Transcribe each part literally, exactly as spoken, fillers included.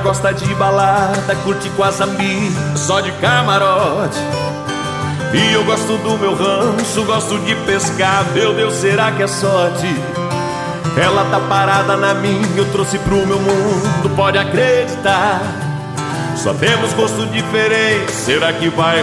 gosta de balada, curte com as amigas, só de camarote. E eu gosto do meu rancho, gosto de pescar. Meu Deus, será que é sorte? Ela tá parada na minha, eu trouxe pro meu mundo, pode acreditar. Só temos gosto diferente, será que vai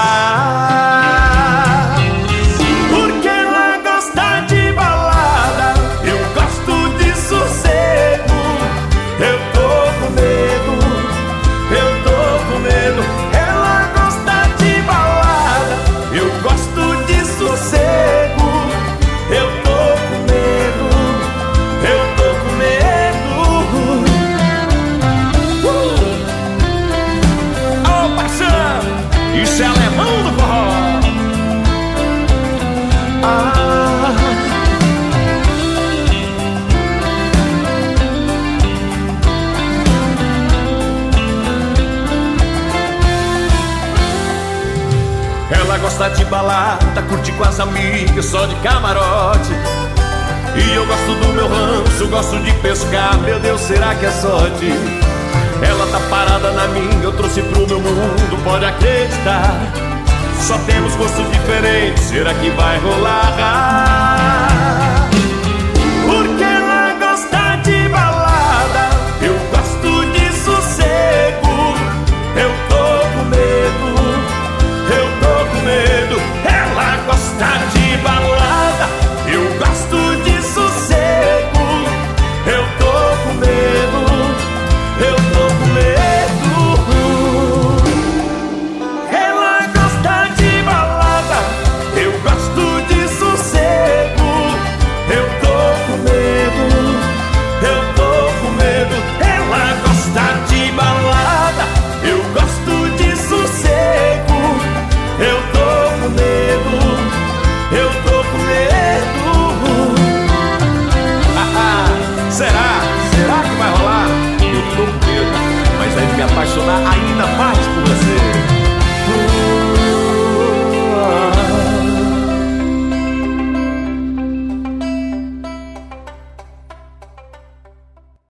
rolar? Porque ela gosta de balada, eu gosto de sossego. Eu tô com medo, eu tô com medo. Ela gosta de balada, eu gosto de sossego. Eu tô com medo, eu tô com medo. uh! Ô paixão, isso é alemão do forró. Ah. Ela gosta de balada, curte com as amigas, só de camarote. E eu gosto do meu rancho, gosto de pescar. Meu Deus, será que é sorte? Ela tá parada na minha, eu trouxe pro meu mundo, pode acreditar. Só temos gostos diferentes, será que vai rolar?